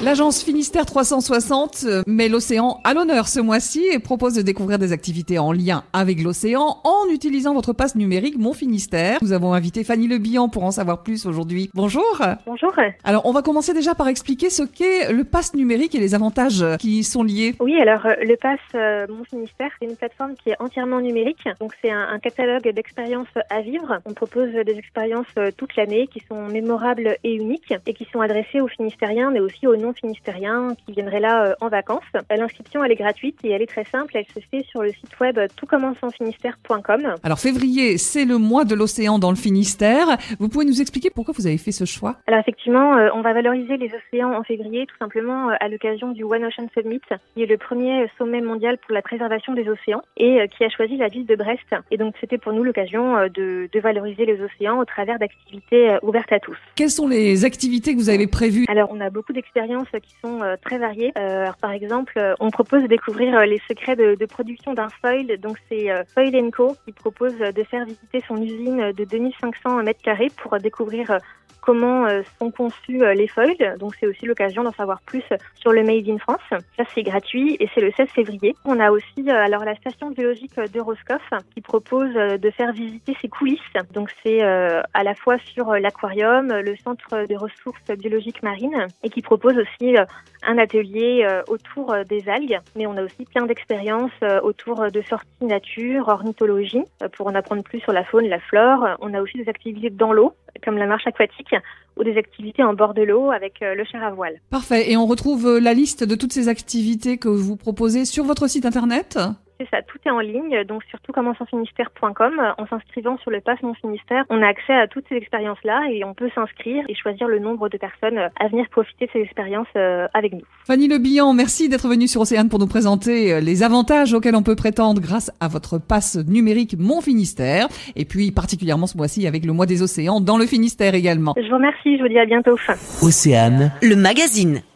L'agence Finistère 360 met l'océan à l'honneur ce mois-ci et propose de découvrir des activités en lien avec l'océan en utilisant votre passe numérique Mon Finistère. Nous avons invité Fanny Le Bihan pour en savoir plus aujourd'hui. Bonjour. Bonjour. Alors, on va commencer déjà par expliquer ce qu'est le passe numérique et les avantages qui y sont liés. Oui, alors le pass Mon Finistère, c'est une plateforme qui est entièrement numérique. Donc, c'est un catalogue d'expériences à vivre. On propose des expériences toute l'année qui sont mémorables et uniques et qui sont adressées aux Finistériens, mais aussi aux non-finistériens qui viendraient là en vacances. L'inscription, elle est gratuite et elle est très simple. Elle se fait sur le site web toutcommenceenfinistère.com. Alors, février, c'est le mois de l'océan dans le Finistère. Vous pouvez nous expliquer pourquoi vous avez fait ce choix? Alors, effectivement, on va valoriser les océans en février, tout simplement à l'occasion du One Ocean Summit, qui est le premier sommet mondial pour la préservation des océans et qui a choisi la ville de Brest. Et donc, c'était pour nous l'occasion de valoriser les océans au travers d'activités ouvertes à tous. Quelles sont les activités que vous avez prévues? Alors, on a beaucoup d'expériences qui sont très variées. Alors, par exemple, on propose de découvrir les secrets de production d'un foil. Donc, c'est Foil & Co qui propose de faire visiter son usine de 2500 mètres carrés pour découvrir comment sont conçus les foils. Donc, c'est aussi l'occasion d'en savoir plus sur le Made in France. Ça, c'est gratuit et c'est le 16 février. On a aussi alors la station biologique d'Euroscof qui propose de faire visiter ses coulisses. Donc, c'est à la fois sur l'aquarium, le centre de ressources biologiques marines et qui propose aussi un atelier autour des algues. Mais on a aussi plein d'expériences autour de sorties nature, ornithologie, pour en apprendre plus sur la faune, la flore. On a aussi des activités dans l'eau, comme la marche aquatique, ou des activités en bord de l'eau avec le char à voile. Parfait. Et on retrouve la liste de toutes ces activités que vous proposez sur votre site internet? C'est ça, tout est en ligne, donc sur toutcommenceenfinistère.com. En s'inscrivant sur le pass Mon Finistère, on a accès à toutes ces expériences-là et on peut s'inscrire et choisir le nombre de personnes à venir profiter de ces expériences avec nous. Fanny Le Bihan, merci d'être venue sur Océane pour nous présenter les avantages auxquels on peut prétendre grâce à votre pass numérique Mon Finistère. Et puis particulièrement ce mois-ci avec le mois des océans dans le Finistère également. Je vous remercie, je vous dis à bientôt. Océane, le magazine.